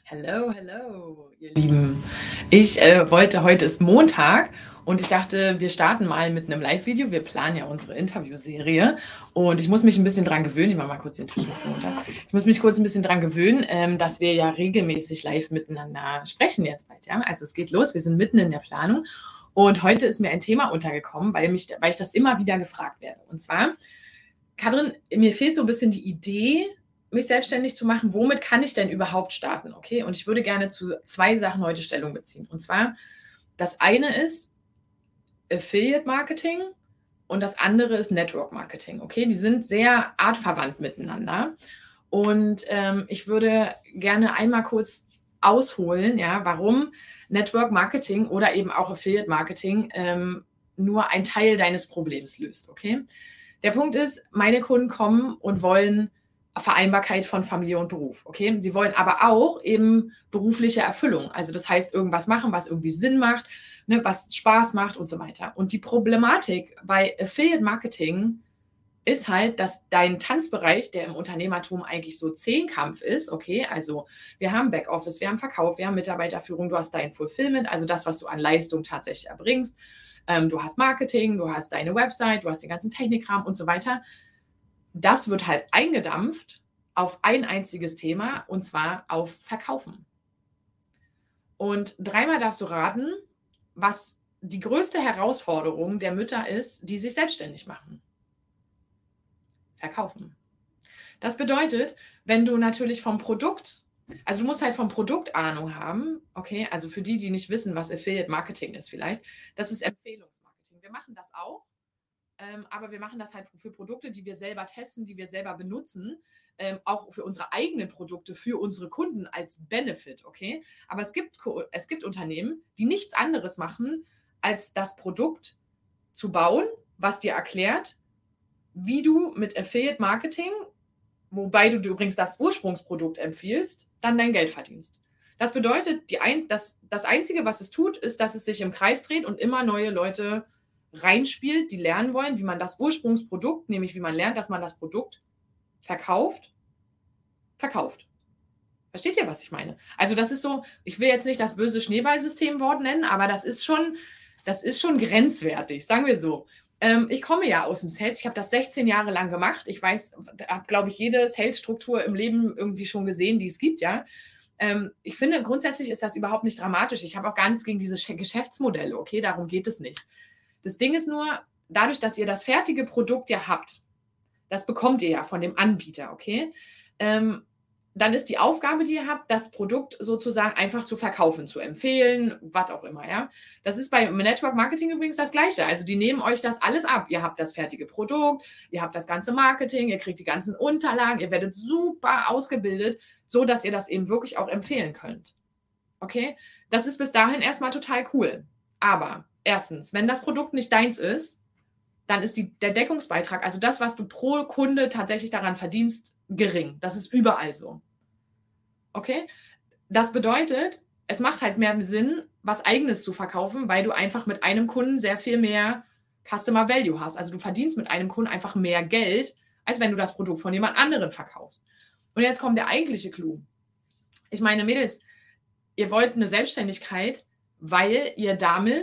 Hello, hello, ihr Lieben. Heute ist Montag und ich dachte, wir starten mal mit einem Live-Video. Wir planen ja unsere Interviewserie und ich muss mich ein bisschen dran gewöhnen. Ich mache mal kurz den Tisch ein bisschen runter. Ich muss mich kurz ein bisschen dran gewöhnen, dass wir ja regelmäßig live miteinander sprechen jetzt bald. Ja? Also es geht los, wir sind mitten in der Planung und heute ist mir ein Thema untergekommen, weil ich das immer wieder gefragt werde. Und zwar, Katrin, mir fehlt so ein bisschen die Idee, mich selbstständig zu machen, womit kann ich denn überhaupt starten, okay? Und ich würde gerne zu 2 Sachen heute Stellung beziehen. Und zwar, das eine ist Affiliate Marketing und das andere ist Network Marketing, okay? Die sind sehr artverwandt miteinander. Und ich würde gerne einmal kurz ausholen, ja, warum Network Marketing oder eben auch Affiliate Marketing nur ein Teil deines Problems löst, okay? Der Punkt ist, meine Kunden kommen und wollen Vereinbarkeit von Familie und Beruf, okay? Sie wollen aber auch eben berufliche Erfüllung. Also das heißt, irgendwas machen, was irgendwie Sinn macht, ne, was Spaß macht und so weiter. Und die Problematik bei Affiliate Marketing ist halt, dass dein Tanzbereich, der im Unternehmertum eigentlich so Zehnkampf ist, okay, also wir haben Backoffice, wir haben Verkauf, wir haben Mitarbeiterführung, du hast dein Fulfillment, also das, was du an Leistung tatsächlich erbringst, du hast Marketing, du hast deine Website, du hast den ganzen Technikkram und so weiter. Das wird halt eingedampft auf ein einziges Thema und zwar auf Verkaufen. Und dreimal darfst du raten, was die größte Herausforderung der Mütter ist, die sich selbstständig machen. Verkaufen. Das bedeutet, wenn du natürlich vom Produkt, also du musst halt vom Produkt Ahnung haben, okay, also für die nicht wissen, was Affiliate Marketing ist vielleicht, das ist Empfehlungsmarketing. Wir machen das auch, aber wir machen das halt für Produkte, die wir selber testen, die wir selber benutzen, auch für unsere eigenen Produkte, für unsere Kunden als Benefit, okay? Aber es gibt Unternehmen, die nichts anderes machen, als das Produkt zu bauen, was dir erklärt, wie du mit Affiliate Marketing, wobei du übrigens das Ursprungsprodukt empfiehlst, dann dein Geld verdienst. Das bedeutet, das Einzige, was es tut, ist, dass es sich im Kreis dreht und immer neue Leute reinspielt, die lernen wollen, wie man das Ursprungsprodukt, nämlich wie man lernt, dass man das Produkt verkauft. Versteht ihr, was ich meine? Also das ist so, ich will jetzt nicht das böse Schneeballsystemwort nennen, aber das ist schon grenzwertig, sagen wir so. Ich komme ja aus dem Sales, ich habe das 16 Jahre lang gemacht. Ich weiß, habe, glaube ich, jede Sales-Struktur im Leben irgendwie schon gesehen, die es gibt, ja. Ich finde, grundsätzlich ist das überhaupt nicht dramatisch. Ich habe auch gar nichts gegen diese Geschäftsmodelle, okay, darum geht es nicht. Das Ding ist nur, dadurch, dass ihr das fertige Produkt ja habt, das bekommt ihr ja von dem Anbieter, okay, dann ist die Aufgabe, die ihr habt, das Produkt sozusagen einfach zu verkaufen, zu empfehlen, was auch immer, ja. Das ist bei Network Marketing übrigens das Gleiche. Also die nehmen euch das alles ab. Ihr habt das fertige Produkt, ihr habt das ganze Marketing, ihr kriegt die ganzen Unterlagen, ihr werdet super ausgebildet, so dass ihr das eben wirklich auch empfehlen könnt. Okay? Das ist bis dahin erstmal total cool. Aber erstens, wenn das Produkt nicht deins ist, dann ist der Deckungsbeitrag, also das, was du pro Kunde tatsächlich daran verdienst, gering. Das ist überall so. Okay? Das bedeutet, es macht halt mehr Sinn, was Eigenes zu verkaufen, weil du einfach mit einem Kunden sehr viel mehr Customer Value hast. Also du verdienst mit einem Kunden einfach mehr Geld, als wenn du das Produkt von jemand anderem verkaufst. Und jetzt kommt der eigentliche Clou. Ich meine, Mädels, ihr wollt eine Selbstständigkeit, weil ihr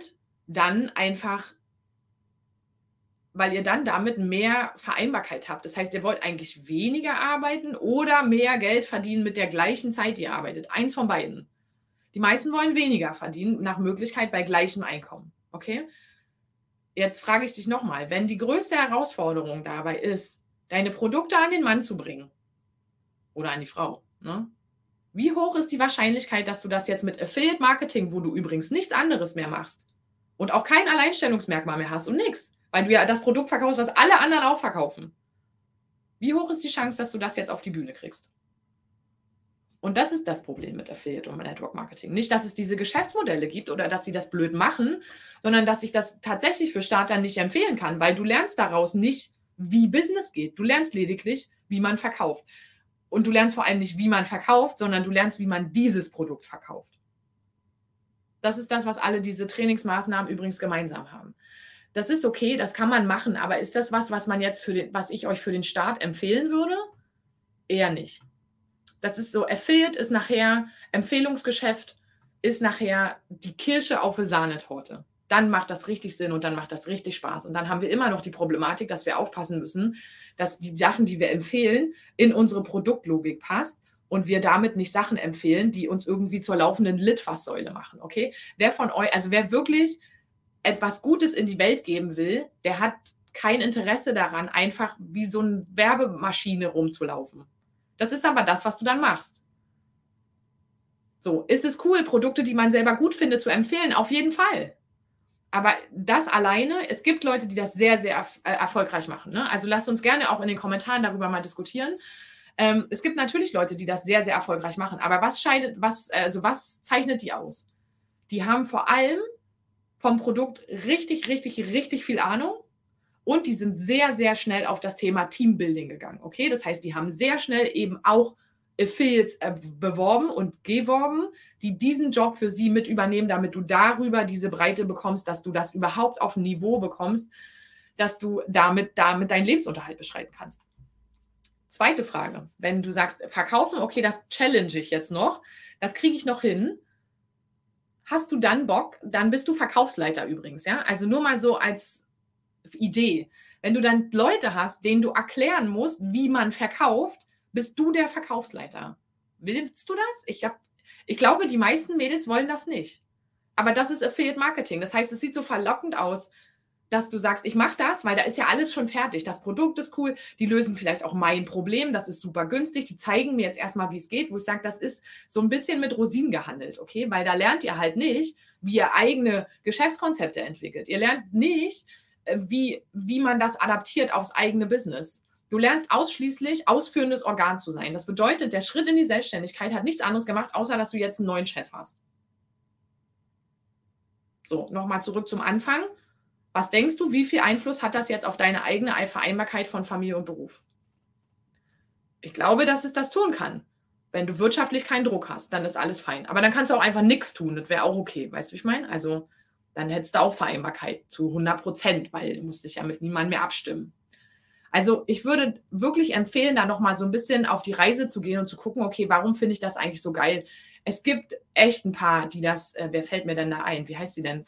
damit mehr Vereinbarkeit habt. Das heißt, ihr wollt eigentlich weniger arbeiten oder mehr Geld verdienen mit der gleichen Zeit, die ihr arbeitet. Eins von beiden. Die meisten wollen weniger verdienen, nach Möglichkeit bei gleichem Einkommen. Okay? Jetzt frage ich dich nochmal, wenn die größte Herausforderung dabei ist, deine Produkte an den Mann zu bringen oder an die Frau, ne? Wie hoch ist die Wahrscheinlichkeit, dass du das jetzt mit Affiliate Marketing, wo du übrigens nichts anderes mehr machst und auch kein Alleinstellungsmerkmal mehr hast und nichts, weil du ja das Produkt verkaufst, was alle anderen auch verkaufen. Wie hoch ist die Chance, dass du das jetzt auf die Bühne kriegst? Und das ist das Problem mit Affiliate und Network Marketing. Nicht, dass es diese Geschäftsmodelle gibt oder dass sie das blöd machen, sondern dass ich das tatsächlich für Starter nicht empfehlen kann, weil du lernst daraus nicht, wie Business geht. Du lernst lediglich, wie man verkauft. Und du lernst vor allem nicht, wie man verkauft, sondern du lernst, wie man dieses Produkt verkauft. Das ist das, was alle diese Trainingsmaßnahmen übrigens gemeinsam haben. Das ist okay, das kann man machen, aber ist das was ich euch für den Start empfehlen würde? Eher nicht. Das ist so, Affiliate ist nachher, Empfehlungsgeschäft ist nachher die Kirsche auf der Sahnetorte. Dann macht das richtig Sinn und dann macht das richtig Spaß. Und dann haben wir immer noch die Problematik, dass wir aufpassen müssen, dass die Sachen, die wir empfehlen, in unsere Produktlogik passt und wir damit nicht Sachen empfehlen, die uns irgendwie zur laufenden Litfaßsäule machen, okay? Wer von euch, also wer wirklich etwas Gutes in die Welt geben will, der hat kein Interesse daran, einfach wie so eine Werbemaschine rumzulaufen. Das ist aber das, was du dann machst. So, ist es cool, Produkte, die man selber gut findet, zu empfehlen? Auf jeden Fall. Aber das alleine, es gibt Leute, die das sehr, sehr erfolgreich machen. Ne? Also lasst uns gerne auch in den Kommentaren darüber mal diskutieren. Es gibt natürlich Leute, die das sehr, sehr erfolgreich machen. Aber was zeichnet die aus? Die haben vor allem vom Produkt richtig, richtig, richtig viel Ahnung. Und die sind sehr, sehr schnell auf das Thema Teambuilding gegangen. Okay, das heißt, die haben sehr schnell eben auch Affiliates beworben und geworben, die diesen Job für sie mit übernehmen, damit du darüber diese Breite bekommst, dass du das überhaupt auf ein Niveau bekommst, dass du damit deinen Lebensunterhalt bestreiten kannst. Zweite Frage, wenn du sagst, verkaufen, okay, das challenge ich jetzt noch, das kriege ich noch hin. Hast du dann Bock, dann bist du Verkaufsleiter übrigens, ja? Also nur mal so als Idee. Wenn du dann Leute hast, denen du erklären musst, wie man verkauft, bist du der Verkaufsleiter. Willst du das? Ich glaube, die meisten Mädels wollen das nicht. Aber das ist Affiliate Marketing. Das heißt, es sieht so verlockend aus, dass du sagst, ich mache das, weil da ist ja alles schon fertig. Das Produkt ist cool, die lösen vielleicht auch mein Problem, das ist super günstig, die zeigen mir jetzt erstmal, wie es geht, wo ich sage, das ist so ein bisschen mit Rosinen gehandelt, okay? Weil da lernt ihr halt nicht, wie ihr eigene Geschäftskonzepte entwickelt. Ihr lernt nicht, wie man das adaptiert aufs eigene Business. Du lernst ausschließlich, ausführendes Organ zu sein. Das bedeutet, der Schritt in die Selbstständigkeit hat nichts anderes gemacht, außer dass du jetzt einen neuen Chef hast. So, nochmal zurück zum Anfang. Was denkst du, wie viel Einfluss hat das jetzt auf deine eigene Vereinbarkeit von Familie und Beruf? Ich glaube, dass es das tun kann. Wenn du wirtschaftlich keinen Druck hast, dann ist alles fein. Aber dann kannst du auch einfach nichts tun. Das wäre auch okay. Weißt du, wie ich meine? Also, dann hättest du auch Vereinbarkeit zu 100%, weil du musst dich ja mit niemandem mehr abstimmen. Also ich würde wirklich empfehlen, da nochmal so ein bisschen auf die Reise zu gehen und zu gucken, okay, warum finde ich das eigentlich so geil? Es gibt echt ein paar, die das, wer fällt mir denn da ein? Wie heißt sie denn?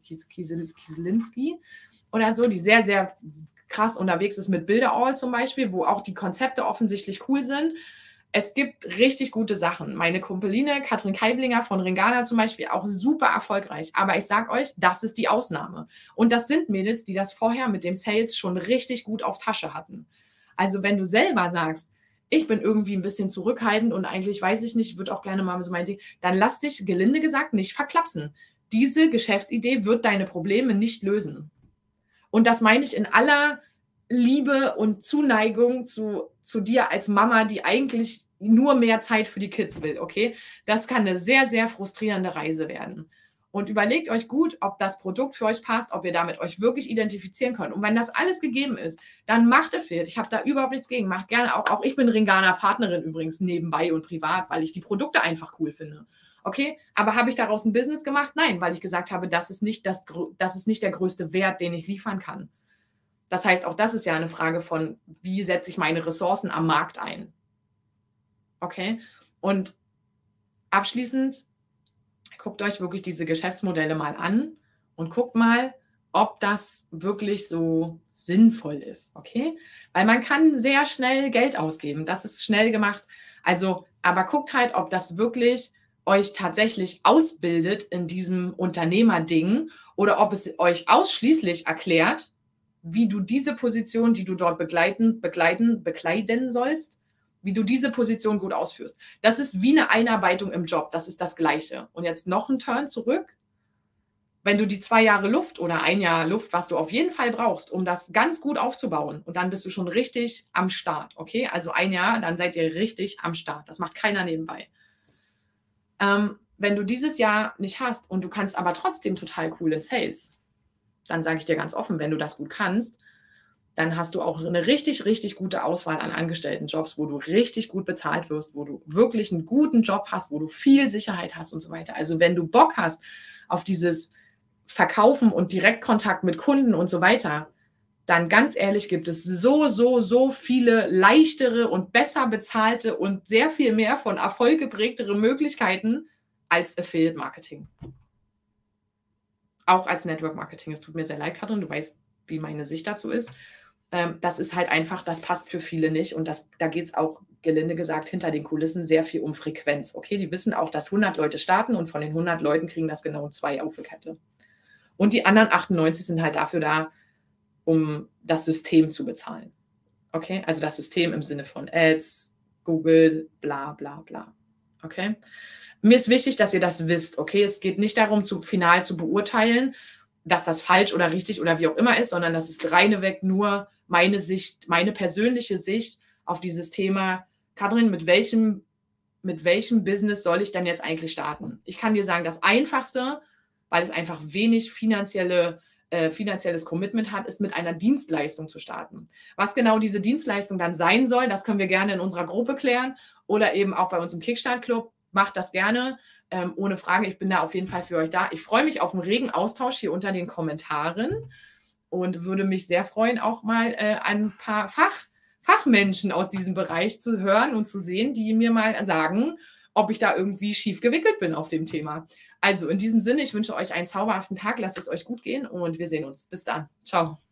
Kieselinski oder so, die sehr, sehr krass unterwegs ist mit Bilderall zum Beispiel, wo auch die Konzepte offensichtlich cool sind. Es gibt richtig gute Sachen. Meine Kumpeline Katrin Keiblinger von Ringana zum Beispiel, auch super erfolgreich. Aber ich sage euch, das ist die Ausnahme. Und das sind Mädels, die das vorher mit dem Sales schon richtig gut auf Tasche hatten. Also wenn du selber sagst, ich bin irgendwie ein bisschen zurückhaltend und eigentlich weiß ich nicht, würde auch gerne mal so mein Ding, dann lass dich, gelinde gesagt, nicht verklapsen. Diese Geschäftsidee wird deine Probleme nicht lösen. Und das meine ich in aller Liebe und Zuneigung zu dir als Mama, die eigentlich nur mehr Zeit für die Kids will, okay? Das kann eine sehr, sehr frustrierende Reise werden. Und überlegt euch gut, ob das Produkt für euch passt, ob ihr damit euch wirklich identifizieren könnt. Und wenn das alles gegeben ist, dann macht Affiliate. Ich habe da überhaupt nichts gegen. Macht gerne auch ich bin Ringana-Partnerin übrigens nebenbei und privat, weil ich die Produkte einfach cool finde. Okay, aber habe ich daraus ein Business gemacht? Nein, weil ich gesagt habe, das ist nicht der größte Wert, den ich liefern kann. Das heißt, auch das ist ja eine Frage von, wie setze ich meine Ressourcen am Markt ein? Okay, und abschließend, guckt euch wirklich diese Geschäftsmodelle mal an und guckt mal, ob das wirklich so sinnvoll ist, okay? Weil man kann sehr schnell Geld ausgeben, das ist schnell gemacht. Also, aber guckt halt, ob das wirklich euch tatsächlich ausbildet in diesem Unternehmerding oder ob es euch ausschließlich erklärt, wie du diese Position, die du dort bekleiden sollst, wie du diese Position gut ausführst. Das ist wie eine Einarbeitung im Job, das ist das Gleiche. Und jetzt noch ein Turn zurück. Wenn du die 2 Jahre Luft oder 1 Jahr Luft, was du auf jeden Fall brauchst, um das ganz gut aufzubauen, und dann bist du schon richtig am Start, okay? Also 1 Jahr, dann seid ihr richtig am Start. Das macht keiner nebenbei. Wenn du dieses Jahr nicht hast und du kannst aber trotzdem total cool in Sales, dann sage ich dir ganz offen, wenn du das gut kannst, dann hast du auch eine richtig, richtig gute Auswahl an Angestelltenjobs, wo du richtig gut bezahlt wirst, wo du wirklich einen guten Job hast, wo du viel Sicherheit hast und so weiter. Also wenn du Bock hast auf dieses Verkaufen und Direktkontakt mit Kunden und so weiter, dann ganz ehrlich gibt es so viele leichtere und besser bezahlte und sehr viel mehr von Erfolg geprägtere Möglichkeiten als Affiliate Marketing. Auch als Network Marketing. Es tut mir sehr leid, Katrin, du weißt, wie meine Sicht dazu ist. Das ist halt einfach, das passt für viele nicht. Und da geht es auch, gelinde gesagt, hinter den Kulissen sehr viel um Frequenz. Okay, die wissen auch, dass 100 Leute starten und von den 100 Leuten kriegen das genau 2 auf die Kette. Und die anderen 98 sind halt dafür da, um das System zu bezahlen. Okay, also das System im Sinne von Ads, Google, bla bla bla. Okay, mir ist wichtig, dass ihr das wisst. Okay, es geht nicht darum, final zu beurteilen, dass das falsch oder richtig oder wie auch immer ist, sondern das ist reineweg nur meine Sicht, meine persönliche Sicht auf dieses Thema. Katrin, mit welchem Business soll ich denn jetzt eigentlich starten? Ich kann dir sagen, das Einfachste, weil es einfach wenig finanzielles Commitment hat, ist mit einer Dienstleistung zu starten. Was genau diese Dienstleistung dann sein soll, das können wir gerne in unserer Gruppe klären oder eben auch bei uns im Kickstart-Club. Macht das gerne, ohne Frage. Ich bin da auf jeden Fall für euch da. Ich freue mich auf einen regen Austausch hier unter den Kommentaren und würde mich sehr freuen, auch mal ein paar Fachmenschen aus diesem Bereich zu hören und zu sehen, die mir mal sagen, ob ich da irgendwie schief gewickelt bin auf dem Thema. Also in diesem Sinne, ich wünsche euch einen zauberhaften Tag, lasst es euch gut gehen und wir sehen uns. Bis dann. Ciao.